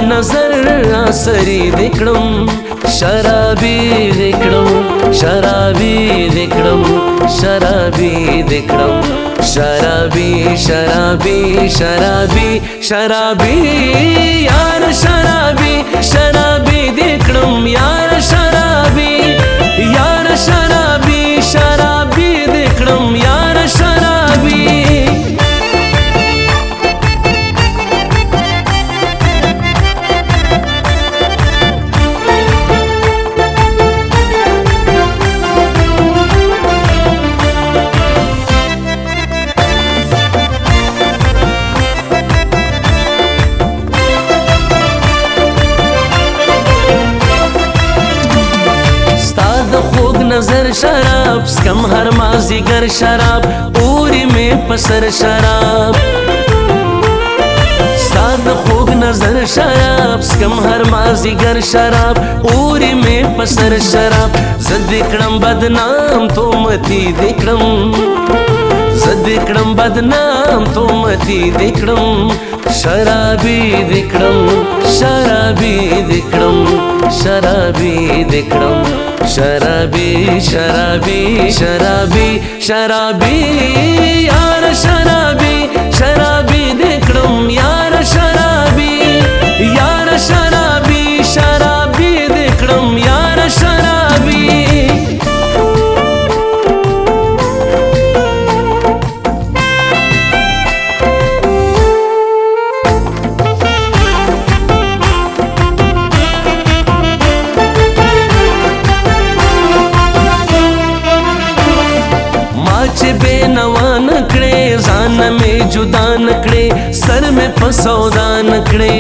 نظر آسری دکړم شرابي دکړم شرابي دکړم شرابي دکړم شرابي شرابي شرابي شرابي یار شرابي شرابي دکړم یار شرابي یار شرابي شرابي دکړم یار شرابي نظر شراب سکم ہر مازیگر شراب پوری میں پسر شراب ساد خوب نظر شراب سکم ہر مازیگر شراب پوری میں پسر شراب زد دکڑم بدنام تو متی دکڑم زد دکڑم بدنام تو متی دکڑم شرابی دکڑم شرابی دکڑم شرابی دکڑم شرابی شرابی شرابی شرابی یار شرابی شرابی دکڑم یار شرابی یار شرابی شرابی دکڑم یار شرابی بے نوا نکڑے زان میں جدا نکڑے سر میں پسودا نکڑے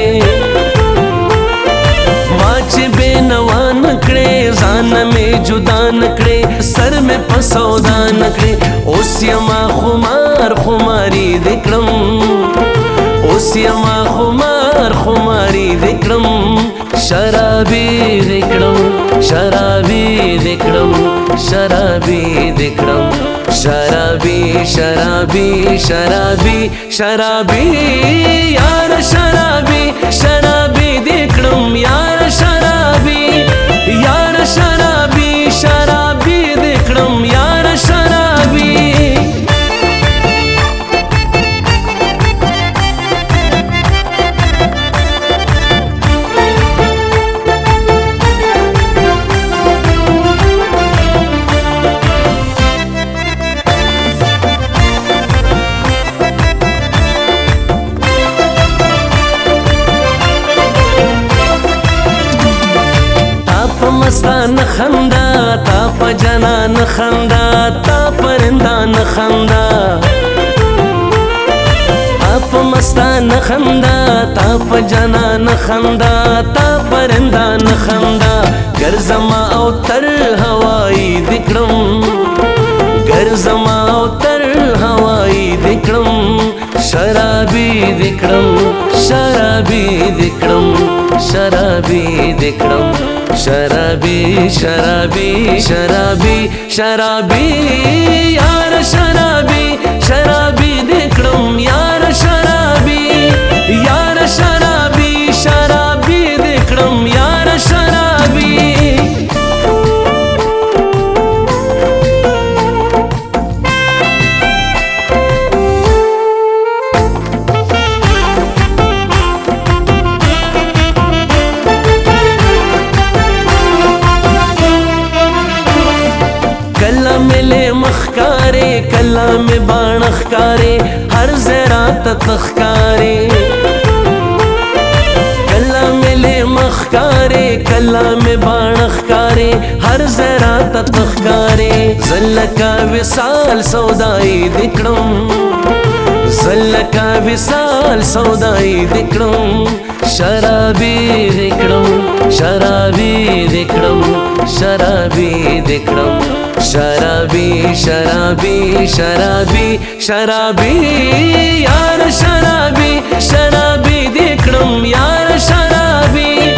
ماچ بے نوا نکڑے زان میں جدا نکڑے سر میں پسودا نکڑے اوس یما خمار خماری دکڑم اوس یما خمار خماری دکڑم شرابی دکڑم شرابی دکڑم شرابی دکڑم شرابی شرابی شرابی شرابی یار شرابی شرابی دکڑم یار شرابی یار شرابی شرابی دکڑم یار شرابی مستان خندا تا پا جنان خندا تا پرندان خندا آپ مستان خندا تا پا جنان خندا تا پرندان خندا گر زما او تر ہوائی دکڑم گر زما او تر ہوائی دکڑم شرابی دکڑم شرابی دکڑم شرابی دکڑم شرابی شرابی شرابی شرابی یار شرابی شرابی دکڑم یار شرابی یار شرابی شرابی دکڑم یار شرابی کلا میں بان اخکارے ہر زیرات تخکارے کلا میں لے مخکارے کلا میں بان اخکارے ہر زیرات تخکارے زل کا وصال سودائی دکڑم زل کا وصال سودائی دکڑم شرابی دکڑم شرابی دکڑم شرابی دکڑم شرابی شرابی شرابی شرابی یار شرابی شرابی دکڑم یار شرابی